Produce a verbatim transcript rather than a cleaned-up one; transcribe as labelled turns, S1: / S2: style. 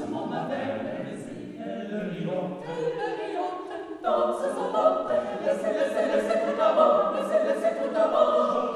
S1: doucement ma belle, laissez elle riote, elle riote, danse sa botte, laissez, laissez, laissez tout d'abord, laissez, laissez tout d'abord.